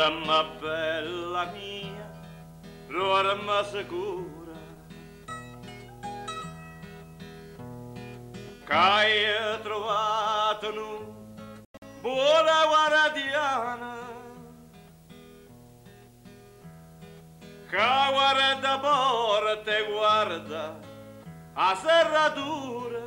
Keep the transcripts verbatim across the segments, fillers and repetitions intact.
Ma bella mia, dorma sicura, che hai trovato una buona guardiana, che guarda porta e guarda a serratura,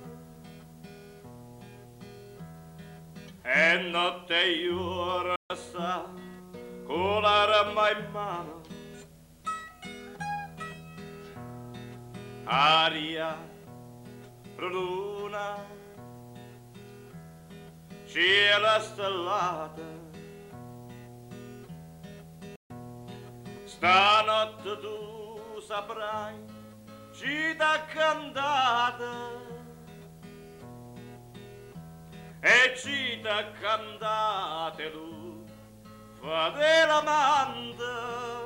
e notte io sta con la ramma in mano, aria luna, cielo stellata, stanotte tu saprai città cantata, e città cantate tu fate l'amante,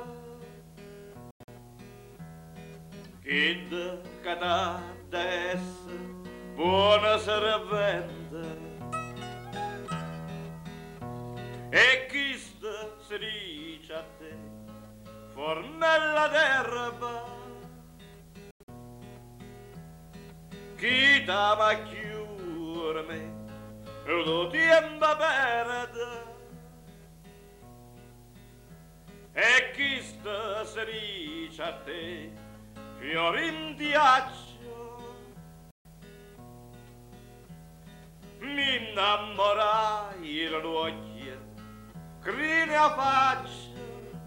chi che t'addesse buona servente, e chi si dice a te fornella d'erba, chi t'ama chiure me lo tempo perde, e chi si dice a te fiori in ghiaccio, mi innamorai l'occhio, crine a faccia,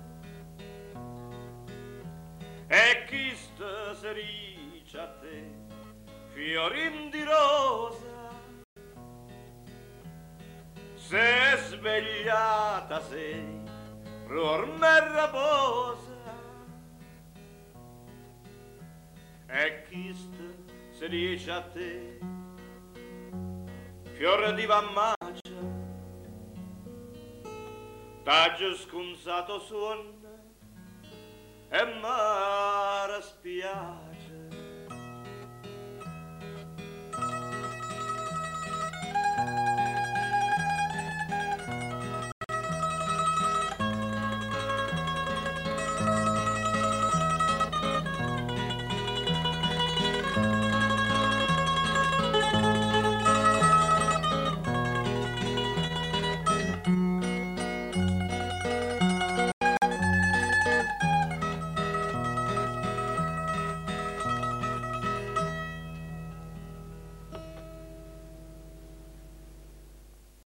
e chi si dice a te fiori di rosa, se svegliata sei ormai raposa, e chi si dice a te fiore di vammagia, t'ha scunzato suon e mare spiace.